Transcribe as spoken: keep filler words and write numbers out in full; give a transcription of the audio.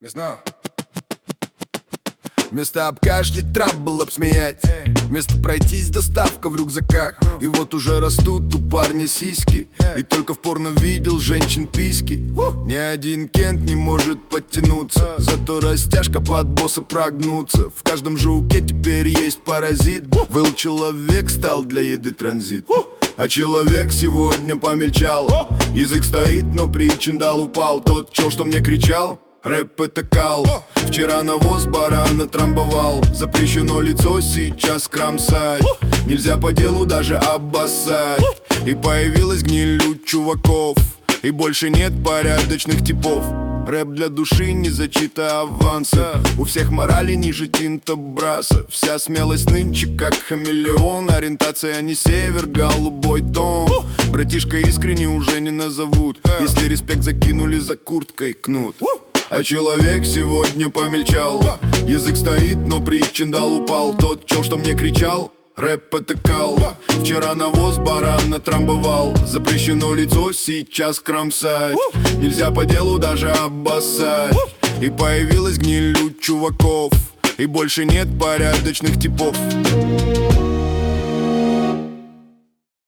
Не знаю. Вместо обкашлять трабл обсмеять, вместо пройтись доставка в рюкзаках. И вот уже растут у парня сиськи, и только в порно видел женщин письки. Ни один кент не может подтянуться, зато растяжка под босса прогнуться. В каждом жуке теперь есть паразит. Был человек, стал для еды транзит. А человек сегодня помельчал. Язык стоит, но причиндал упал. Тот чел, что мне кричал: рэп это кал. Вчера навоз барана трамбовал. Запрещено лицо сейчас кромсать. Нельзя по делу даже обоссать. И появилась гниль у чуваков, и больше нет порядочных типов. Рэп для души, не зачита аванса. У всех морали ниже тинта браса. Вся смелость нынче как хамелеон. Ориентация не север, голубой тон. Братишка искренне уже не назовут, если респект закинули за курткой кнут. А человек сегодня помельчал. Язык стоит, но причиндал упал. Тот чел, что мне кричал: рэп это кал. Вчера навоз барана трамбовал. Запрещено лицо сейчас кромсать. Нельзя по делу даже обоссать. И появилась гниль у чуваков, и больше нет порядочных типов.